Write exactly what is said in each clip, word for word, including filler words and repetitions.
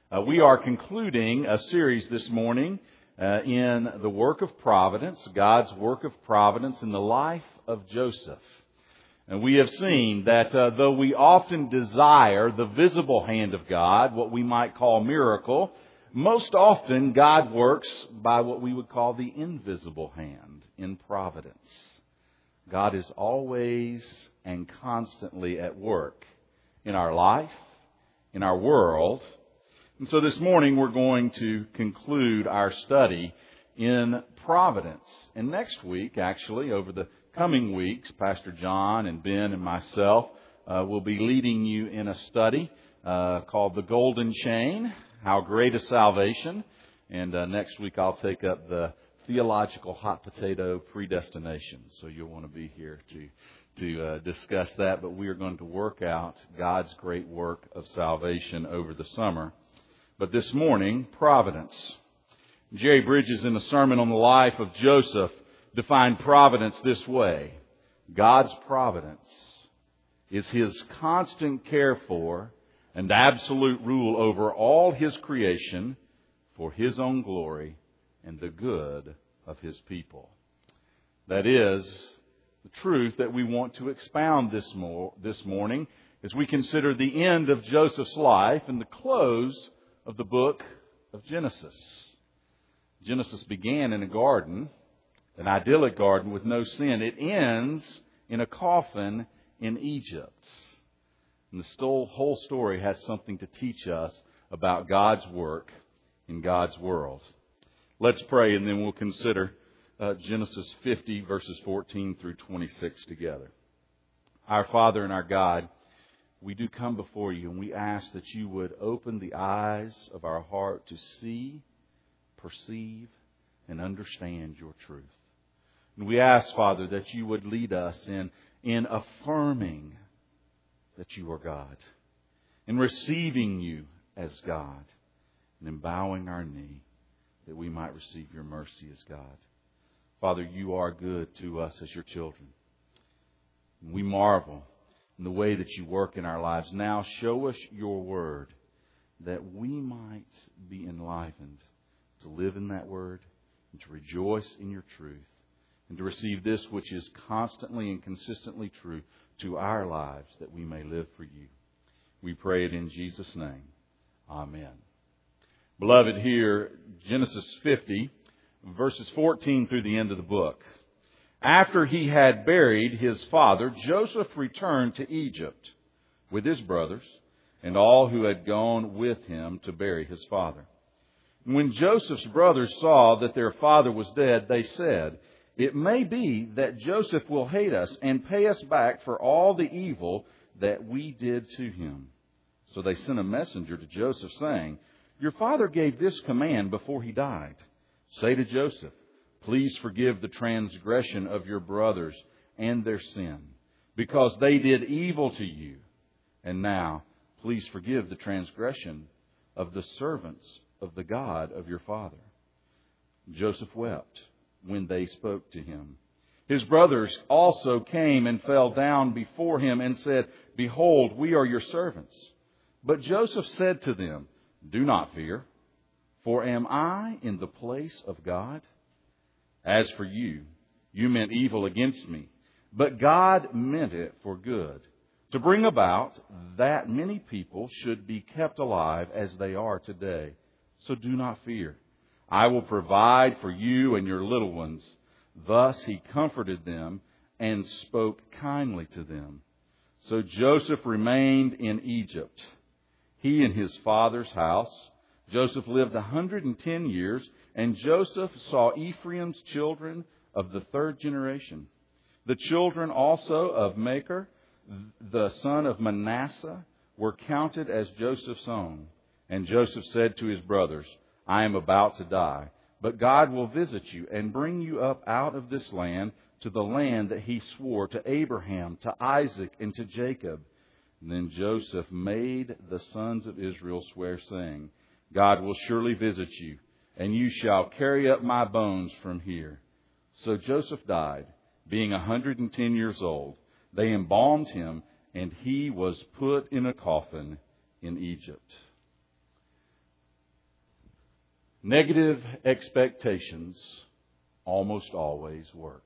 Uh, we are concluding a series this morning uh, in the work of providence, God's work of providence in the life of Joseph. And we have seen that uh, though we often desire the visible hand of God, what we might call miracle, most often God works by what we would call the invisible hand in providence. God is always and constantly at work in our life, in our world. And so this morning we're going to conclude our study in providence. And next week, actually, over the coming weeks, Pastor John and Ben and myself uh, will be leading you in a study uh, called The Golden Chain, How Great is Salvation. And uh, next week I'll take up the theological hot potato predestination. So you'll want to be here to to uh, discuss that. But we are going to work out God's great work of salvation over the summer. But this morning, providence. Jerry Bridges, in a sermon on the life of Joseph, defined providence this way. God's providence is His constant care for and absolute rule over all His creation for His own glory and the good of His people. That is the truth that we want to expound this, mo- this morning as we consider the end of Joseph's life and the close of the book of Genesis. Genesis began in a garden, an idyllic garden with no sin. It ends in a coffin in Egypt. And the whole story has something to teach us about God's work in God's world. Let's pray, and then we'll consider uh, Genesis fifty, verses fourteen through twenty-six together. Our Father and our God, we do come before you, and we ask that you would open the eyes of our heart to see, perceive, and understand your truth. And we ask, Father, that you would lead us in, in affirming that you are God, in receiving you as God, and in bowing our knee that we might receive your mercy as God. Father, you are good to us as your children. And we marvel in the way that you work in our lives. Now show us your word that we might be enlivened to live in that word and to rejoice in your truth and to receive this which is constantly and consistently true to our lives, that we may live for you. We pray it in Jesus' name. Amen. Beloved, here, Genesis fifty, verses fourteen through the end of the book. After he had buried his father, Joseph returned to Egypt with his brothers and all who had gone with him to bury his father. And when Joseph's brothers saw that their father was dead, they said, "It may be that Joseph will hate us and pay us back for all the evil that we did to him." So they sent a messenger to Joseph saying, "Your father gave this command before he died. Say to Joseph, 'Please forgive the transgression of your brothers and their sin, because they did evil to you. And now, please forgive the transgression of the servants of the God of your father.' Joseph wept when they spoke to him. His brothers also came and fell down before him and said, 'Behold, we are your servants.' But Joseph said to them, 'Do not fear, for am I in the place of God? As for you, you meant evil against me, but God meant it for good, to bring about that many people should be kept alive as they are today. So do not fear. I will provide for you and your little ones.' Thus he comforted them and spoke kindly to them. So Joseph remained in Egypt, he and his father's house. Joseph lived a hundred and ten years, and Joseph saw Ephraim's children of the third generation. The children also of Machir, the son of Manasseh, were counted as Joseph's own. And Joseph said to his brothers, 'I am about to die, but God will visit you and bring you up out of this land to the land that he swore to Abraham, to Isaac, and to Jacob.' And then Joseph made the sons of Israel swear, saying, 'God will surely visit you, and you shall carry up my bones from here.' So Joseph died, being a hundred and ten years old. They embalmed him, and he was put in a coffin in Egypt." Negative expectations almost always work.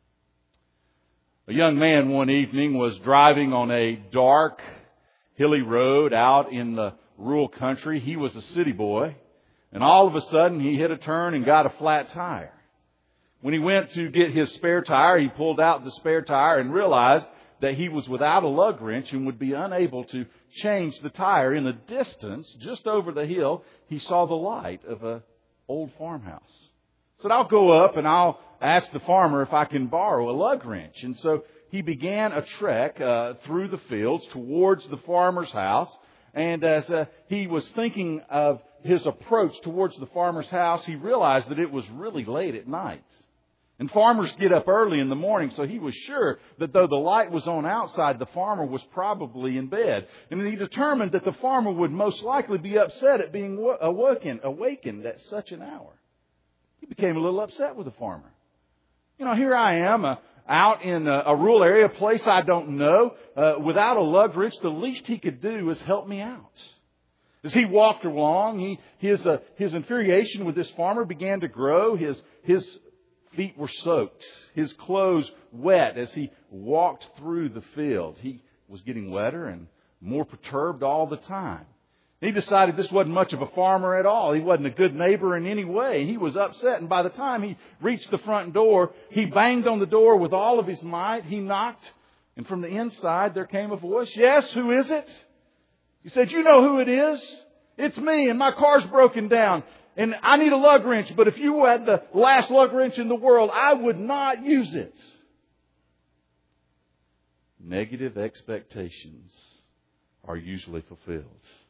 A young man one evening was driving on a dark, hilly road out in the rural country. He was a city boy, and all of a sudden he hit a turn and got a flat tire. When he went to get his spare tire, he pulled out the spare tire and realized that he was without a lug wrench and would be unable to change the tire. In the distance, just over the hill, he saw the light of an old farmhouse. He said, I'll go up and I'll ask the farmer if I can borrow a lug wrench. And so he began a trek uh, through the fields towards the farmer's house. And as uh, he was thinking of his approach towards the farmer's house, he realized that it was really late at night. And farmers get up early in the morning, so he was sure that though the light was on outside, the farmer was probably in bed. And he determined that the farmer would most likely be upset at being awakened, awakened at such an hour. He became a little upset with the farmer. You know, here I am uh, out in a, a rural area, a place I don't know, uh, without a lug wrench. The least he could do is help me out. As he walked along, he, his, uh, his infuriation with this farmer began to grow. His, his feet were soaked, his clothes wet as he walked through the field. He was getting wetter and more perturbed all the time. He decided this wasn't much of a farmer at all. He wasn't a good neighbor in any way. He was upset, and by the time he reached the front door, he banged on the door with all of his might. He knocked, and from the inside there came a voice. Yes, who is it? He said, you know who it is? It's me, and my car's broken down. And I need a lug wrench, but if you had the last lug wrench in the world, I would not use it. Negative expectations are usually fulfilled.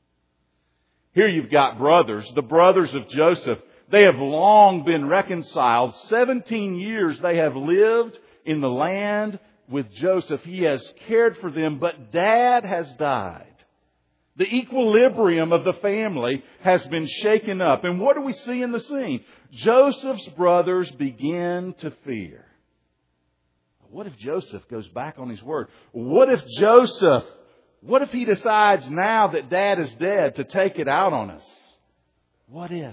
Here you've got brothers, the brothers of Joseph. They have long been reconciled. Seventeen years they have lived in the land with Joseph. He has cared for them, but Dad has died. The equilibrium of the family has been shaken up. And what do we see in the scene? Joseph's brothers begin to fear. What if Joseph goes back on his word? What if Joseph, what if he decides now that Dad is dead to take it out on us? What if?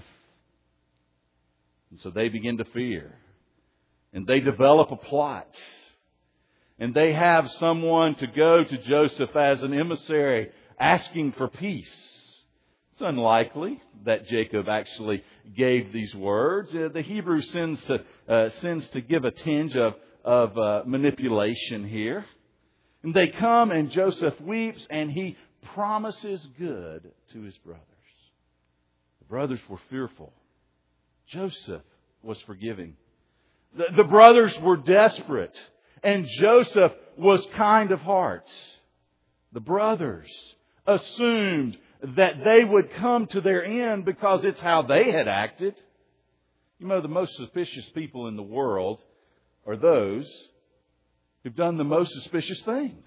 And so they begin to fear. And they develop a plot. And they have someone to go to Joseph as an emissary, asking for peace. It's unlikely that Jacob actually gave these words. Uh, the Hebrew sends to uh, sends to give a tinge of of uh, manipulation here. And they come, and Joseph weeps, and he promises good to his brothers. The brothers were fearful. Joseph was forgiving. The, the brothers were desperate, and Joseph was kind of heart. The brothers assumed that they would come to their end because it's how they had acted. You know, the most suspicious people in the world are those who've done the most suspicious things.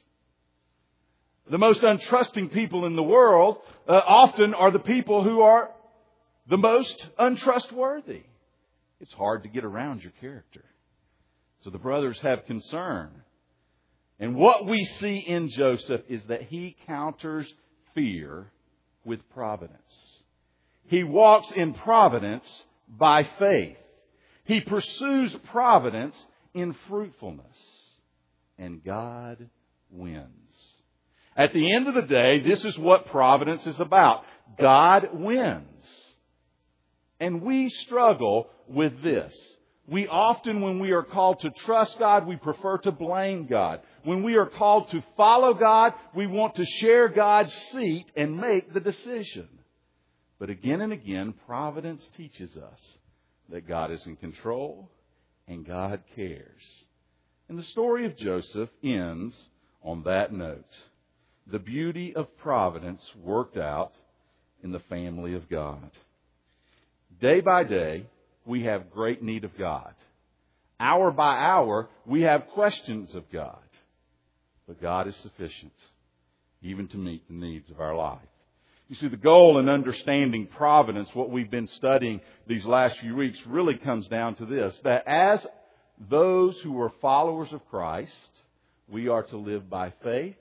The most untrusting people in the world uh, often are the people who are the most untrustworthy. It's hard to get around your character. So the brothers have concern. And what we see in Joseph is that he counters fear with providence. He walks in providence by faith. He pursues providence in fruitfulness. And God wins. At the end of the day, this is what providence is about. God wins. And we struggle with this. We often, when we are called to trust God, we prefer to blame God. When we are called to follow God, we want to share God's seat and make the decision. But again and again, providence teaches us that God is in control and God cares. And the story of Joseph ends on that note. The beauty of providence worked out in the family of God. Day by day, we have great need of God. Hour by hour, we have questions of God. But God is sufficient, even to meet the needs of our life. You see, the goal in understanding providence, what we've been studying these last few weeks, really comes down to this, that as those who are followers of Christ, we are to live by faith,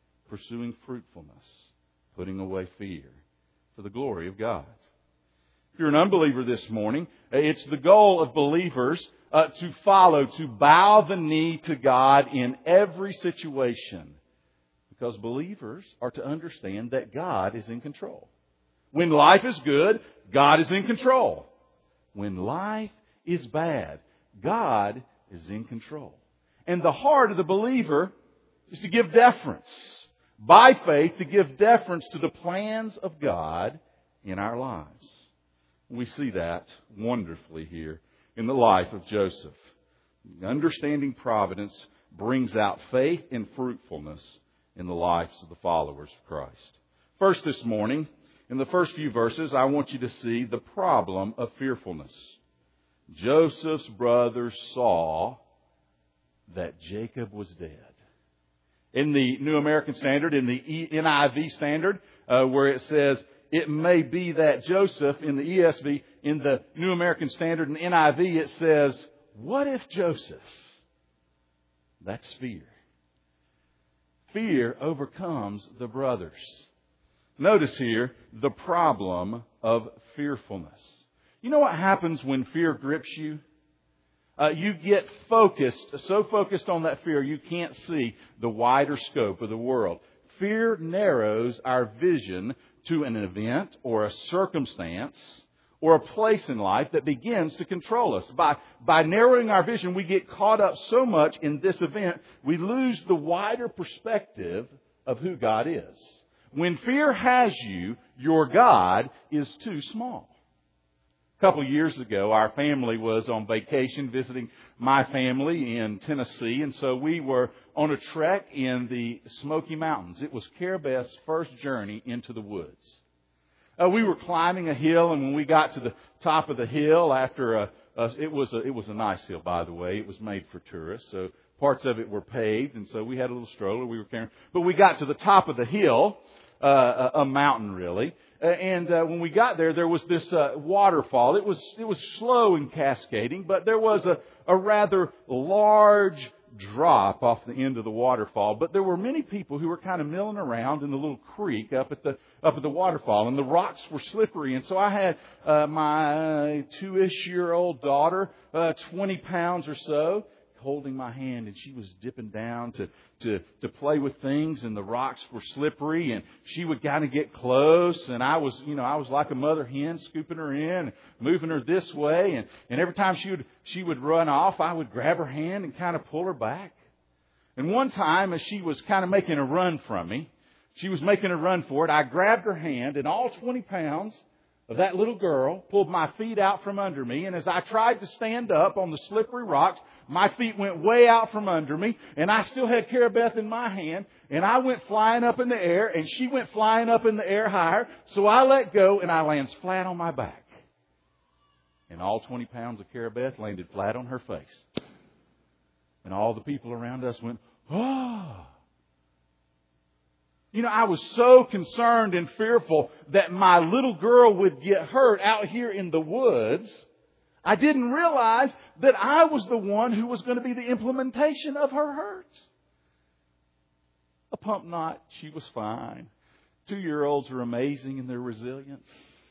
pursuing fruitfulness, putting away fear, for the glory of God. If you're an unbeliever this morning, it's the goal of believers uh, to follow, to bow the knee to God in every situation. Because believers are to understand that God is in control. When life is good, God is in control. When life is bad, God is in control. And the heart of the believer is to give deference. By faith, to give deference to the plans of God in our lives. We see that wonderfully here in the life of Joseph. Understanding providence brings out faith and fruitfulness in the lives of the followers of Christ. First this morning, in the first few verses, I want you to see the problem of fearfulness. Joseph's brothers saw that Jacob was dead. In the New American Standard, in the N I V Standard, uh, where it says, it may be that Joseph, in the E S V, in the New American Standard and N I V, it says, what if Joseph? That's fear. Fear overcomes the brothers. Notice here the problem of fearfulness. You know what happens when fear grips you? Uh, you get focused, so focused on that fear, you can't see the wider scope of the world. Fear narrows our vision to an event or a circumstance or a place in life that begins to control us. By, by narrowing our vision, we get caught up so much in this event, we lose the wider perspective of who God is. When fear has you, your God is too small. A couple of years ago, our family was on vacation visiting my family in Tennessee, and so we were on a trek in the Smoky Mountains. It was Carabeth's first journey into the woods. Uh, we were climbing a hill, and when we got to the top of the hill, after a, a it was a, it was a nice hill, by the way. It was made for tourists, so parts of it were paved, and so we had a little stroller we were carrying. But we got to the top of the hill, uh, a, a mountain really. And uh, when we got there, there was this uh, waterfall. It was it was slow and cascading, but there was a, a rather large drop off the end of the waterfall. But there were many people who were kind of milling around in the little creek up at the up at the waterfall, and the rocks were slippery. And so I had uh, my two-ish year old daughter, uh, twenty pounds or so, holding my hand, and she was dipping down to, to, to play with things, and the rocks were slippery, and she would kind of get close, and I was, you know, I was like a mother hen scooping her in, moving her this way, and, and every time she would, she would run off, I would grab her hand and kind of pull her back. And one time, as she was kind of making a run from me, she was making a run for it, I grabbed her hand, and all twenty pounds of that little girl pulled my feet out from under me, and as I tried to stand up on the slippery rocks, my feet went way out from under me, and I still had Carabeth in my hand, and I went flying up in the air, and she went flying up in the air higher, so I let go, and I lands flat on my back. And all twenty pounds of Carabeth landed flat on her face. And all the people around us went, oh! You know, I was so concerned and fearful that my little girl would get hurt out here in the woods. I didn't realize that I was the one who was going to be the implementation of her hurts. A pump knot, she was fine. Two-year-olds are amazing in their resilience.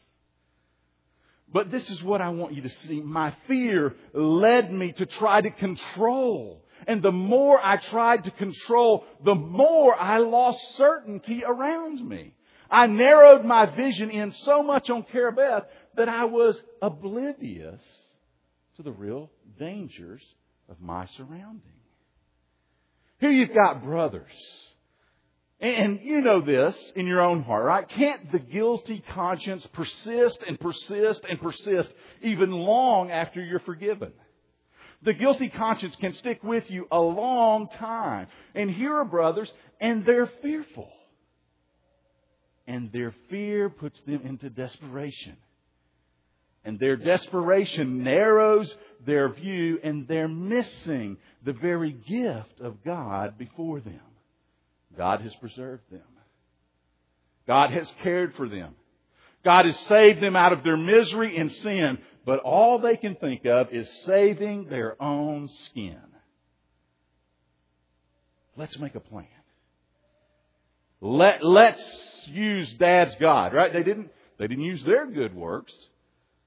But this is what I want you to see. My fear led me to try to control. And the more I tried to control, the more I lost certainty around me. I narrowed my vision in so much on Carabeth that I was oblivious to the real dangers of my surrounding. Here you've got brothers. And you know this in your own heart, right? Can't the guilty conscience persist and persist and persist even long after you're forgiven? The guilty conscience can stick with you a long time. And here are brothers, and they're fearful. And their fear puts them into desperation. And their desperation narrows their view, and they're missing the very gift of God before them. God has preserved them. God has cared for them. God has saved them out of their misery and sin. But all they can think of is saving their own skin. Let's make a plan. Let, let's use Dad's God, right? They didn't, they didn't use their good works.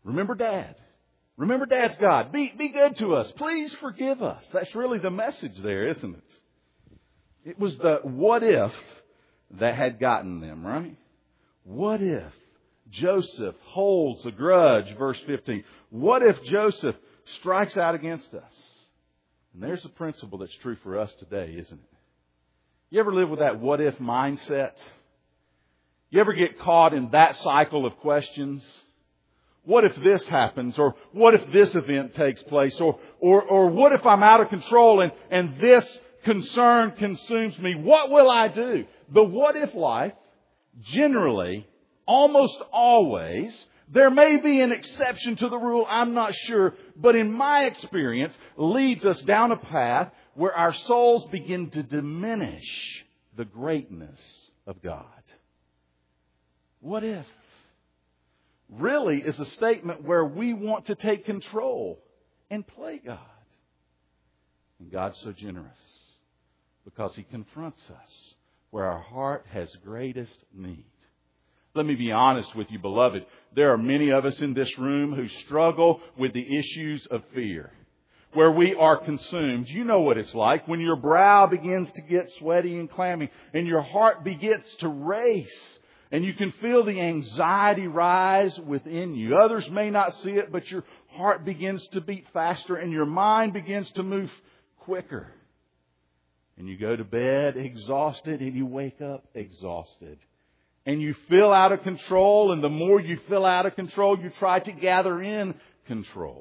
Remember Dad. Remember Dad's God. Be, be good to us. Please forgive us. That's really the message there, isn't it? It was the what if that had gotten them, right? What if Joseph holds a grudge, verse fifteen. What if Joseph strikes out against us? And there's a principle that's true for us today, isn't it? You ever live with that what if mindset? You ever get caught in that cycle of questions? What if this happens? Or what if this event takes place? Or, or, or what if I'm out of control and, and this concern consumes me? What will I do? The what if life, generally, almost always, there may be an exception to the rule, I'm not sure, but in my experience, leads us down a path where our souls begin to diminish the greatness of God. What if? Really is a statement where we want to take control and play God. And God's so generous because He confronts us where our heart has greatest need. Let me be honest with you, beloved. There are many of us in this room who struggle with the issues of fear, where we are consumed. You know what it's like when your brow begins to get sweaty and clammy and your heart begins to race. And you can feel the anxiety rise within you. Others may not see it, but your heart begins to beat faster and your mind begins to move quicker. And you go to bed exhausted and you wake up exhausted. And you feel out of control, and the more you feel out of control, you try to gather in control.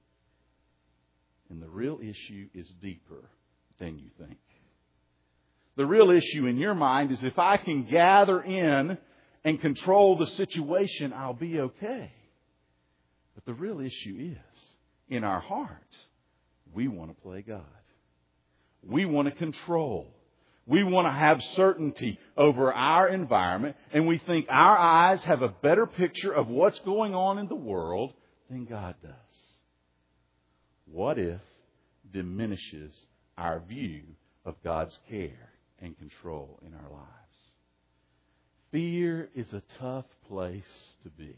And the real issue is deeper than you think. The real issue in your mind is if I can gather in and control the situation, I'll be okay. But the real issue is, in our hearts, we want to play God. We want to control. We want to have certainty over our environment, and we think our eyes have a better picture of what's going on in the world than God does. What if diminishes our view of God's care and control in our lives? Fear is a tough place to be.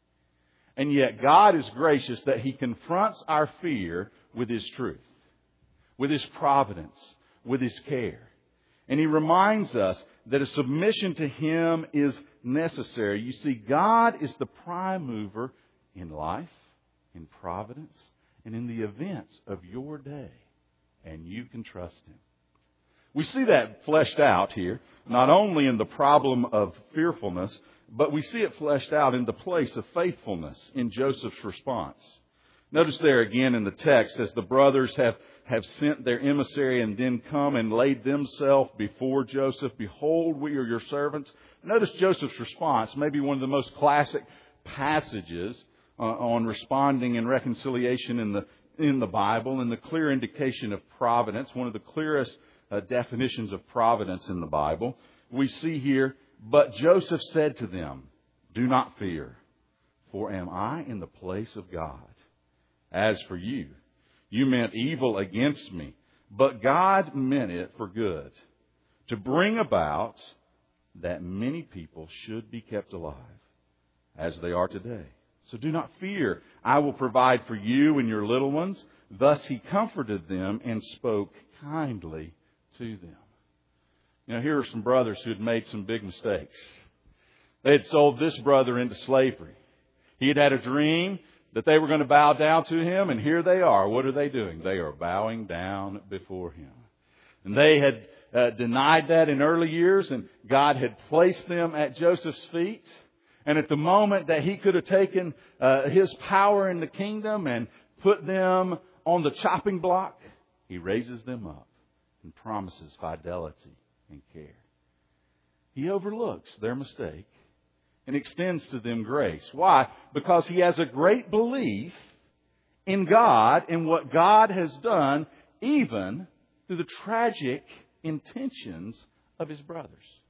And yet God is gracious that He confronts our fear with His truth, with His providence, with His care. And He reminds us that a submission to Him is necessary. You see, God is the prime mover in life, in providence, and in the events of your day. And you can trust Him. We see that fleshed out here, not only in the problem of fearfulness, but we see it fleshed out in the place of faithfulness in Joseph's response. Notice there again in the text, as the brothers have, have sent their emissary and then come and laid themselves before Joseph, behold, we are your servants. Notice Joseph's response, maybe one of the most classic passages uh, on responding and reconciliation in the in the Bible, and the clear indication of providence, one of the clearest uh, definitions of providence in the Bible. We see here, but Joseph said to them, do not fear, for am I in the place of God? As for you, you meant evil against me, but God meant it for good, to bring about that many people should be kept alive, as they are today. So do not fear. I will provide for you and your little ones. Thus He comforted them and spoke kindly to them. You know, here are some brothers who had made some big mistakes. They had sold this brother into slavery. He had had a dream that they were going to bow down to him, and here they are. What are they doing? They are bowing down before him. And they had uh, denied that in early years, and God had placed them at Joseph's feet. And at the moment that He could have taken uh, His power in the kingdom and put them on the chopping block, He raises them up and promises fidelity and care. He overlooks their mistake and extends to them grace. Why? Because He has a great belief in God and what God has done, even through the tragic intentions of His brothers.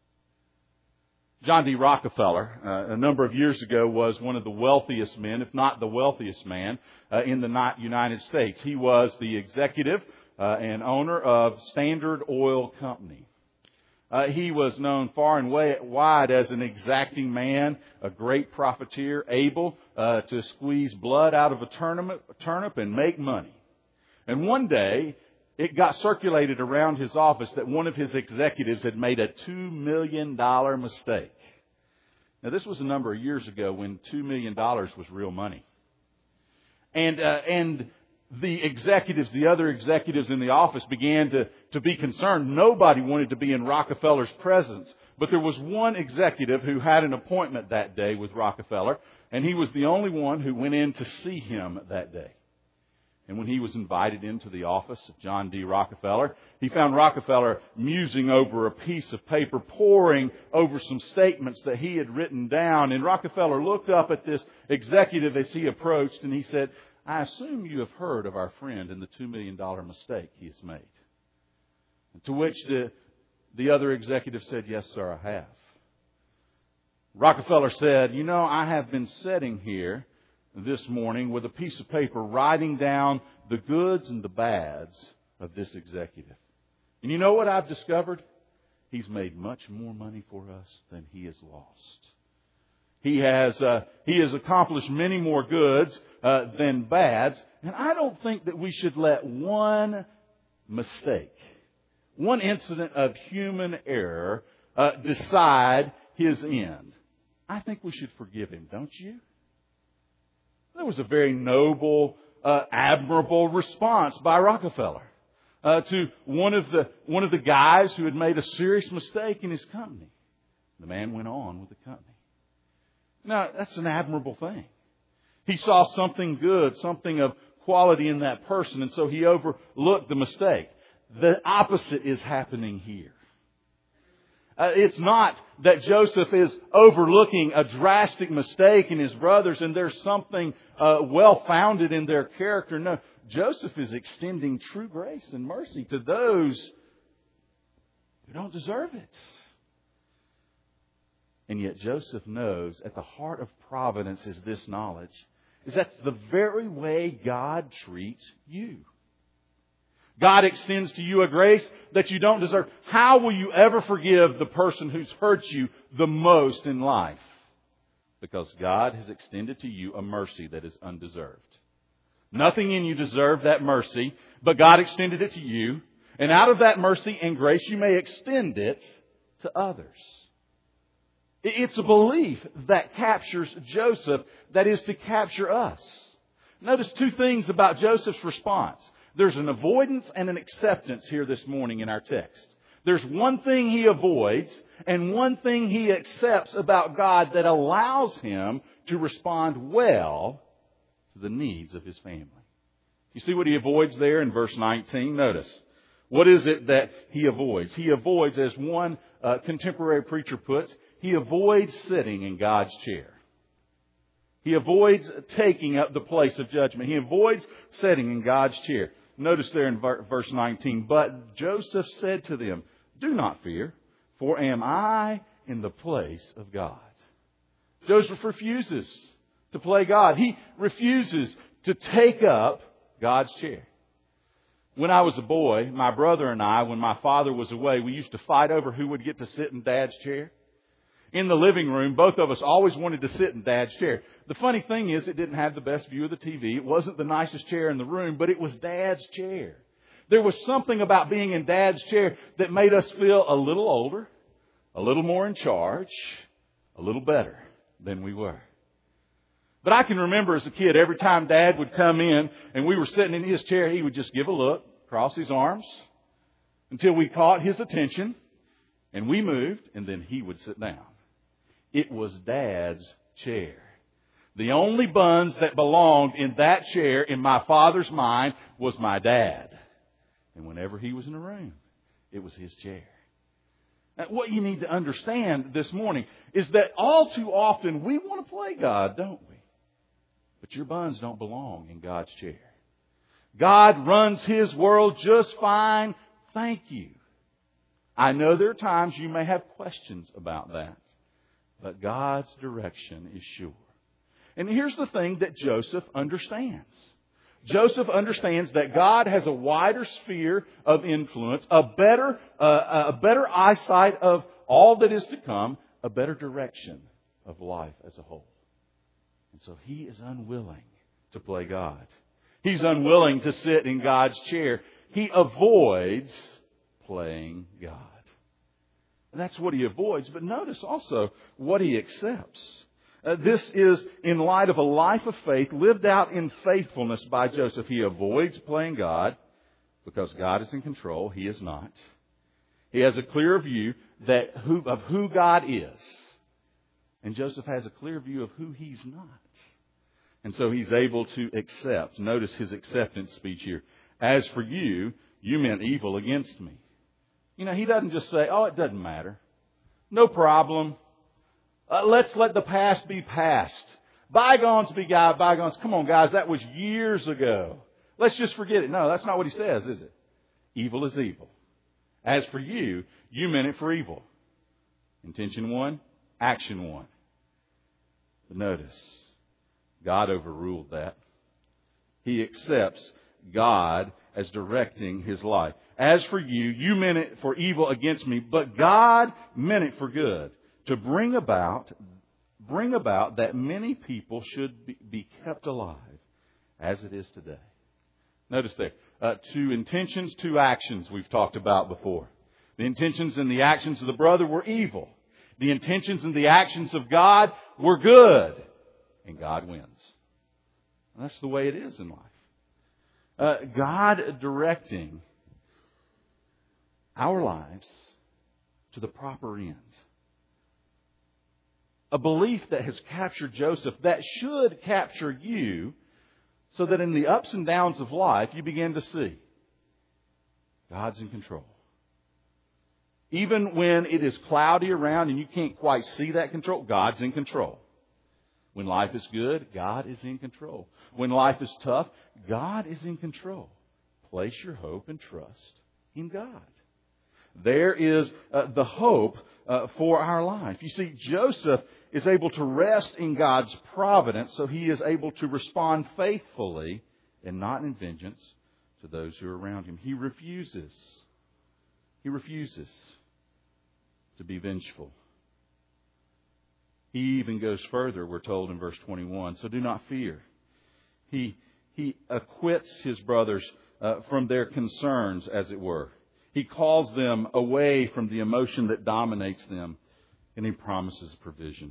John D. Rockefeller, uh, a number of years ago, was one of the wealthiest men, if not the wealthiest man, uh, in the United States. He was the executive uh, and owner of Standard Oil Company. Uh, he was known far and way, wide as an exacting man, a great profiteer, able uh, to squeeze blood out of a turnip, a turnip and make money. And one day, it got circulated around his office that one of his executives had made a two million dollars mistake. Now, this was a number of years ago when two million dollars was real money. And, uh, and the executives, the other executives in the office began to, to be concerned. Nobody wanted to be in Rockefeller's presence. But there was one executive who had an appointment that day with Rockefeller, and he was the only one who went in to see him that day. And when he was invited into the office of John D. Rockefeller, he found Rockefeller musing over a piece of paper, poring over some statements that he had written down. And Rockefeller looked up at this executive as he approached, and he said, "I assume you have heard of our friend and the two million dollars mistake he has made." And to which the, the other executive said, "Yes, sir, I have." Rockefeller said, "You know, I have been sitting here this morning with a piece of paper writing down the goods and the bads of this executive. And you know what I've discovered? He's made much more money for us than he has lost. He has uh, he has accomplished many more goods uh, than bads. And I don't think that we should let one mistake, one incident of human error uh, decide his end. I think we should forgive him, don't you?" That was a very noble, uh, admirable response by Rockefeller uh, to one of the one of the guys who had made a serious mistake in his company. The man went on with the company. Now, that's an admirable thing. He saw something good, something of quality in that person, and so he overlooked the mistake. The opposite is happening here. Uh, it's not that Joseph is overlooking a drastic mistake in his brothers and there's something uh, well-founded in their character. No, Joseph is extending true grace and mercy to those who don't deserve it. And yet Joseph knows at the heart of providence is this knowledge, is that's the very way God treats you. God extends to you a grace that you don't deserve. How will you ever forgive the person who's hurt you the most in life? Because God has extended to you a mercy that is undeserved. Nothing in you deserved that mercy, but God extended it to you. And out of that mercy and grace, you may extend it to others. It's a belief that captures Joseph that is to capture us. Notice two things about Joseph's response. There's an avoidance and an acceptance here this morning in our text. There's one thing he avoids and one thing he accepts about God that allows him to respond well to the needs of his family. You see what he avoids there in verse nineteen? Notice. What is it that he avoids? He avoids, as one uh, contemporary preacher puts, he avoids sitting in God's chair. He avoids taking up the place of judgment. He avoids sitting in God's chair. Notice there in verse nineteen, "But Joseph said to them, 'Do not fear, for am I in the place of God?'" Joseph refuses to play God. He refuses to take up God's chair. When I was a boy, my brother and I, when my father was away, we used to fight over who would get to sit in Dad's chair. In the living room, both of us always wanted to sit in Dad's chair. The funny thing is, it didn't have the best view of the T V. It wasn't the nicest chair in the room, but it was Dad's chair. There was something about being in Dad's chair that made us feel a little older, a little more in charge, a little better than we were. But I can remember as a kid, every time Dad would come in and we were sitting in his chair, he would just give a look, cross his arms, until we caught his attention, and we moved, and then he would sit down. It was Dad's chair. The only buns that belonged in that chair in my father's mind was my dad. And whenever he was in a room, it was his chair. Now, what you need to understand this morning is that all too often we want to play God, don't we? But your buns don't belong in God's chair. God runs His world just fine. Thank you. I know there are times you may have questions about that. But God's direction is sure. And here's the thing that Joseph understands. Joseph understands that God has a wider sphere of influence, a better, uh, a better eyesight of all that is to come, a better direction of life as a whole. And so he is unwilling to play God. He's unwilling to sit in God's chair. He avoids playing God. And that's what he avoids. But notice also what he accepts. Uh, this is in light of a life of faith lived out in faithfulness by Joseph. He avoids playing God because God is in control. He is not. He has a clear view that who, of who God is. And Joseph has a clear view of who he's not. And so he's able to accept. Notice his acceptance speech here. As for you, you meant evil against me. You know, he doesn't just say, oh, it doesn't matter. No problem. Uh, let's let the past be past. Bygones be bygones. Come on, guys, that was years ago. Let's just forget it. No, that's not what he says, is it? Evil is evil. As for you, you meant it for evil. Intention one, action one. But notice, God overruled that. He accepts God as directing his life. As for you, you meant it for evil against me, but God meant it for good, to bring about, bring about that many people should be, be kept alive as it is today. Notice there, uh, two intentions, two actions we've talked about before. The intentions and the actions of the brother were evil. The intentions and the actions of God were good. And God wins. And that's the way it is in life. Uh, God directing our lives to the proper end. A belief that has captured Joseph, that should capture you, so that in the ups and downs of life, you begin to see God's in control. Even when it is cloudy around and you can't quite see that control, God's in control. When life is good, God is in control. When life is tough, God is in control. Place your hope and trust in God. There is uh, the hope uh, for our life. You see, Joseph is able to rest in God's providence, so he is able to respond faithfully and not in vengeance to those who are around him. He refuses. He refuses to be vengeful. He even goes further, we're told in verse twenty-one. So do not fear. He, he acquits his brothers uh, from their concerns, as it were. He calls them away from the emotion that dominates them, and he promises provision.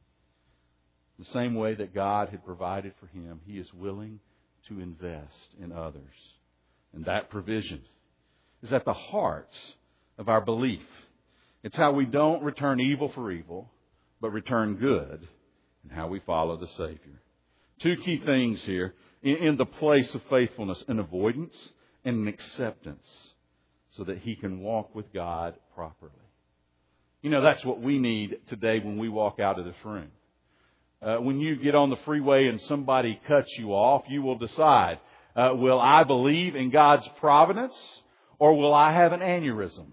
The same way that God had provided for him, he is willing to invest in others. And that provision is at the heart of our belief. It's how we don't return evil for evil, but return good, and how we follow the Savior. Two key things here in, in the place of faithfulness: an avoidance and an acceptance, so that he can walk with God properly. You know, that's what we need today when we walk out of this room. Uh, when you get on the freeway and somebody cuts you off, you will decide, uh, will I believe in God's providence, or will I have an aneurysm?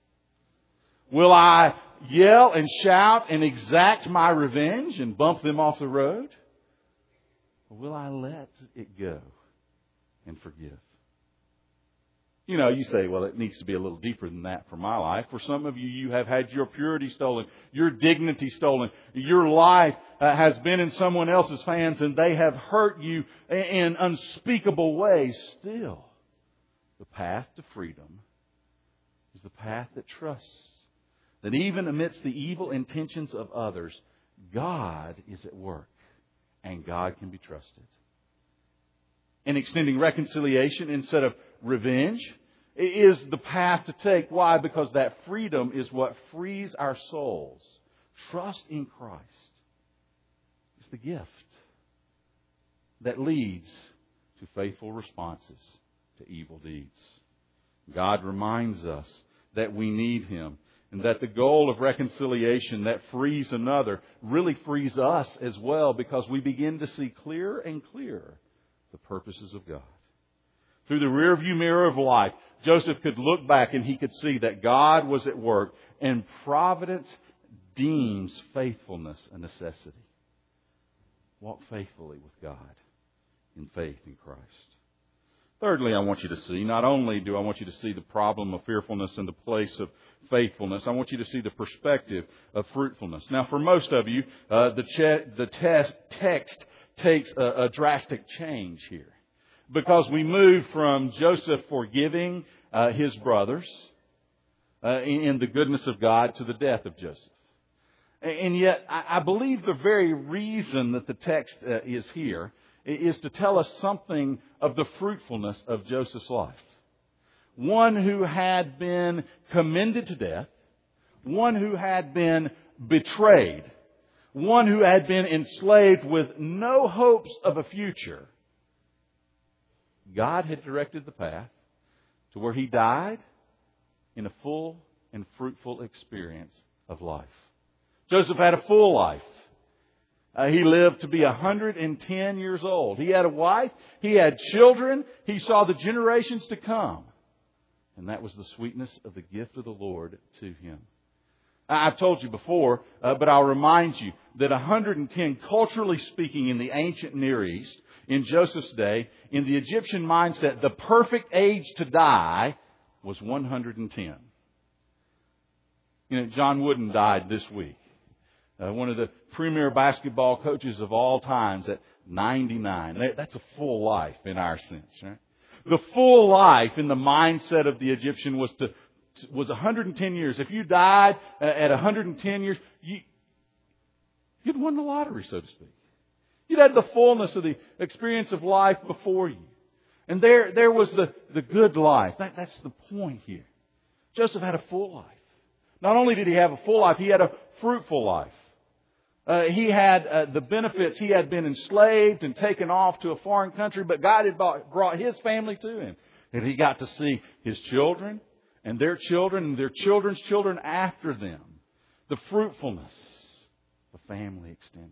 Will I yell and shout and exact my revenge and bump them off the road? Or will I let it go and forgive? You know, you say, well, it needs to be a little deeper than that for my life. For some of you, you have had your purity stolen, your dignity stolen. Your life uh, has been in someone else's hands and they have hurt you in unspeakable ways. Still, the path to freedom is the path that trusts that even amidst the evil intentions of others, God is at work and God can be trusted. And extending reconciliation instead of revenge is the path to take. Why? Because that freedom is what frees our souls. Trust in Christ is the gift that leads to faithful responses to evil deeds. God reminds us that we need Him, and that the goal of reconciliation that frees another really frees us as well, because we begin to see clearer and clearer the purposes of God. Through the rearview mirror of life, Joseph could look back and he could see that God was at work, and providence deems faithfulness a necessity. Walk faithfully with God in faith in Christ. Thirdly, I want you to see, not only do I want you to see the problem of fearfulness in the place of faithfulness, I want you to see the perspective of fruitfulness. Now, for most of you, uh, the, che- the test, text takes a, a drastic change here. Because we move from Joseph forgiving uh, his brothers uh, in, in the goodness of God to the death of Joseph. And yet, I, I believe the very reason that the text uh, is here is to tell us something of the fruitfulness of Joseph's life. One who had been commended to death, one who had been betrayed, one who had been enslaved with no hopes of a future. God had directed the path to where he died in a full and fruitful experience of life. Joseph had a full life. Uh, he lived to be one hundred ten years old. He had a wife. He had children. He saw the generations to come. And that was the sweetness of the gift of the Lord to him. I've told you before, uh, but I'll remind you that one hundred ten, culturally speaking, in the ancient Near East, in Joseph's day, in the Egyptian mindset, the perfect age to die was one hundred ten. You know, John Wooden died this week. Uh, one of the premier basketball coaches of all times at ninety-nine. That's a full life in our sense, right? The full life in the mindset of the Egyptian was to was one hundred ten years. If you died at one hundred ten years, you, you'd won the lottery, so to speak. You'd had the fullness of the experience of life before you. And there, there was the, the good life. That, that's the point here. Joseph had a full life. Not only did he have a full life, he had a fruitful life. Uh, he had uh, the benefits. He had been enslaved and taken off to a foreign country, but God had brought, brought his family to him. And he got to see his children and their children and their children's children after them. The fruitfulness of family extended.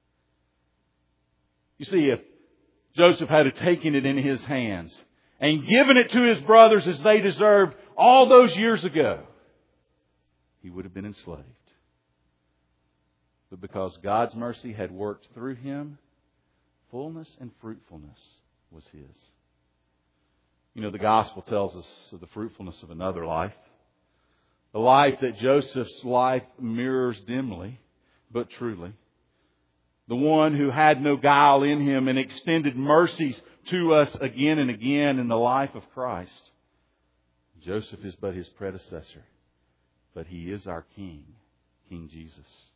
You see, if Joseph had taken it in his hands and given it to his brothers as they deserved all those years ago, he would have been enslaved. But because God's mercy had worked through him, fullness and fruitfulness was his. You know, the gospel tells us of the fruitfulness of another life. The life that Joseph's life mirrors dimly, but truly. The one who had no guile in him and extended mercies to us again and again in the life of Christ. Joseph is but his predecessor, but he is our King, King Jesus.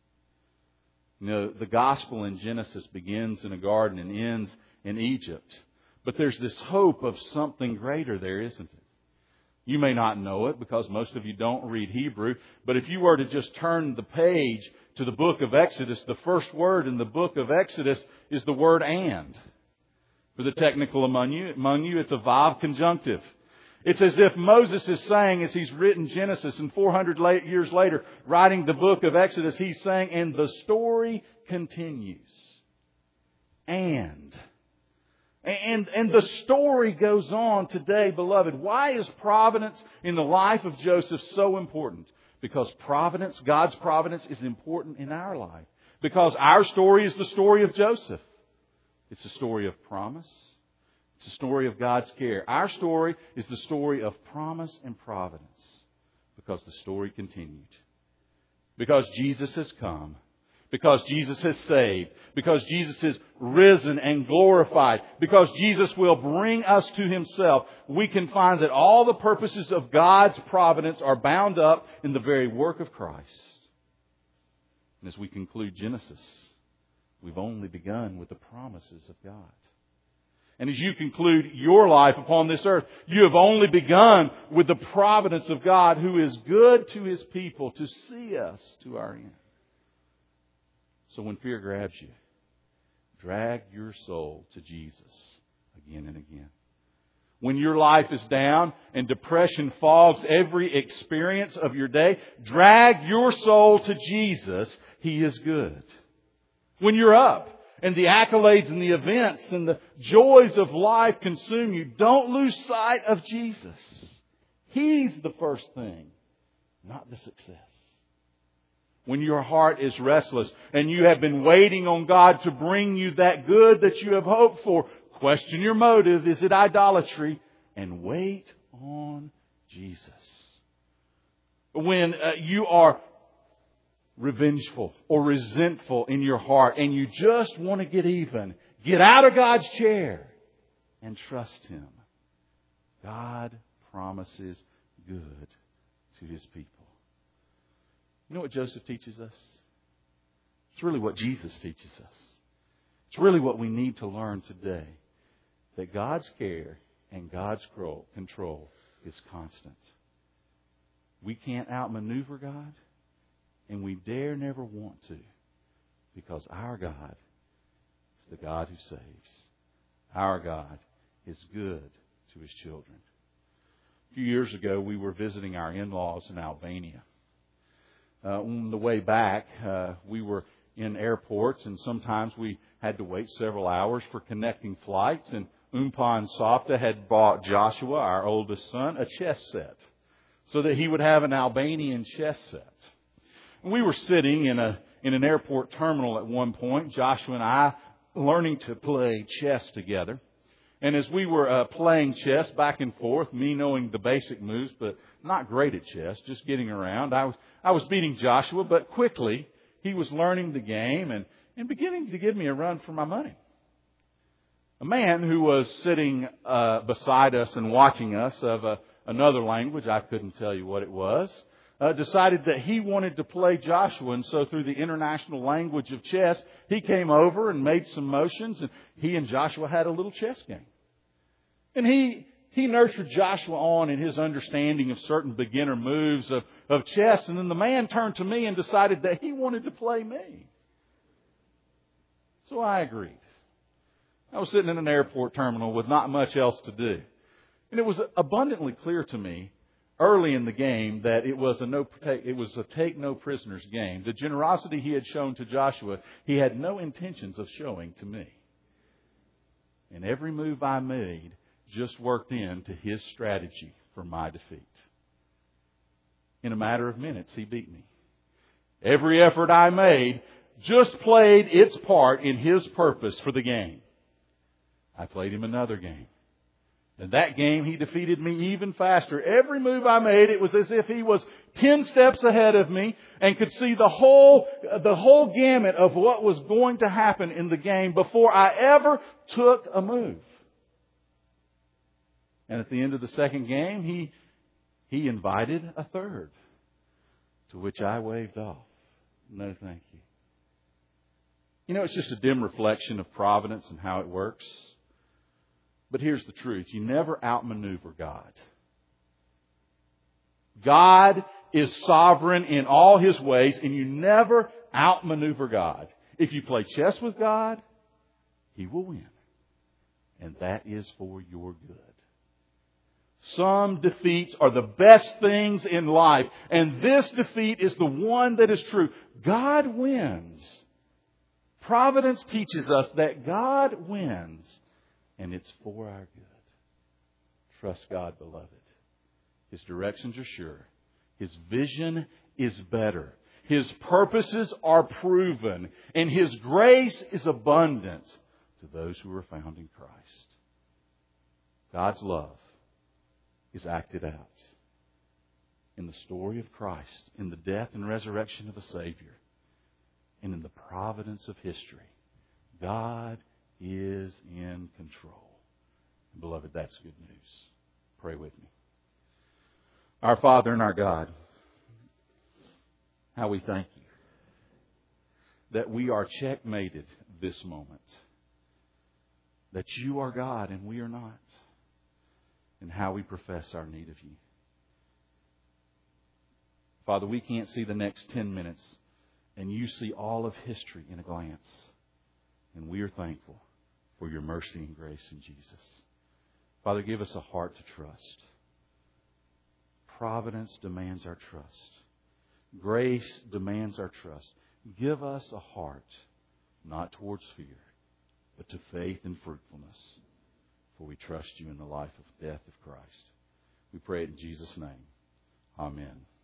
You know, the gospel in Genesis begins in a garden and ends in Egypt. But there's this hope of something greater there, isn't it? You may not know it because most of you don't read Hebrew. But if you were to just turn the page to the book of Exodus, the first word in the book of Exodus is the word and. For the technical among you, among you, it's a vav conjunctive. It's as if Moses is saying, as he's written Genesis, and four hundred years later, writing the book of Exodus, he's saying, and the story continues. And... And, and the story goes on today, beloved. Why is providence in the life of Joseph so important? Because providence, God's providence, is important in our life. Because our story is the story of Joseph. It's a story of promise. It's a story of God's care. Our story is the story of promise and providence. Because the story continued. Because Jesus has come. Because Jesus has saved. Because Jesus is risen and glorified. Because Jesus will bring us to Himself. We can find that all the purposes of God's providence are bound up in the very work of Christ. And as we conclude Genesis, we've only begun with the promises of God. And as you conclude your life upon this earth, you have only begun with the providence of God, who is good to His people to see us to our end. So when fear grabs you, drag your soul to Jesus again and again. When your life is down and depression fogs every experience of your day, drag your soul to Jesus. He is good. When you're up and the accolades and the events and the joys of life consume you, don't lose sight of Jesus. He's the first thing, not the success. When your heart is restless and you have been waiting on God to bring you that good that you have hoped for, Question your motive. Is it idolatry? And wait on Jesus. When uh, you are revengeful or resentful in your heart and you just want to get even, get out of God's chair and trust Him. God promises good to His people. You know what Joseph teaches us? It's really what Jesus teaches us. It's really what we need to learn today. That God's care and God's control is constant. We can't outmaneuver God, and we dare never want to, because our God is the God who saves. Our God is good to His children. A few years ago, we were visiting our in-laws in Albania. Uh, on the way back, uh, we were in airports, and sometimes we had to wait several hours for connecting flights, and Umpa and Sapta had bought Joshua, our oldest son, a chess set so that he would have an Albanian chess set. And we were sitting in a in an airport terminal at one point, Joshua and I, learning to play chess together. And as we were uh, playing chess back and forth, me knowing the basic moves, but not great at chess, just getting around, I was I was beating Joshua, but quickly he was learning the game and, and beginning to give me a run for my money. A man who was sitting uh, beside us and watching us of a, another language, I couldn't tell you what it was, uh, decided that he wanted to play Joshua. And so through the international language of chess, he came over and made some motions, and he and Joshua had a little chess game. And he he nurtured Joshua on in his understanding of certain beginner moves of, of chess. And then the man turned to me and decided that he wanted to play me. So I agreed. I was sitting in an airport terminal with not much else to do. And it was abundantly clear to me early in the game that it was a no it was a take no prisoners game. The generosity he had shown to Joshua, he had no intentions of showing to me. And every move I made just worked into his strategy for my defeat. In a matter of minutes, he beat me. Every effort I made just played its part in his purpose for the game. I played him another game. In that game, he defeated me even faster. Every move I made, it was as if he was ten steps ahead of me and could see the whole, the whole gamut of what was going to happen in the game before I ever took a move. And at the end of the second game, he, he invited a third, to which I waved off. No, thank you. You know, it's just a dim reflection of providence and how it works. But here's the truth. You never outmaneuver God. God is sovereign in all His ways, and you never outmaneuver God. If you play chess with God, He will win. And that is for your good. Some defeats are the best things in life, and this defeat is the one that is true. God wins. Providence teaches us that God wins. And it's for our good. Trust God, beloved. His directions are sure. His vision is better. His purposes are proven. And His grace is abundant to those who are found in Christ. God's love is acted out in the story of Christ, in the death and resurrection of a Savior, and in the providence of history. God is in control. And beloved, that's good news. Pray with me. Our Father and our God, how we thank You that we are checkmated this moment. That You are God and we are not. And how we profess our need of You. Father, we can't see the next ten minutes, and You see all of history in a glance. And we are thankful for Your mercy and grace in Jesus. Father, give us a heart to trust. Providence demands our trust. Grace demands our trust. Give us a heart, not towards fear, but to faith and fruitfulness. For we trust You in the life of death of Christ. We pray it in Jesus' name. Amen.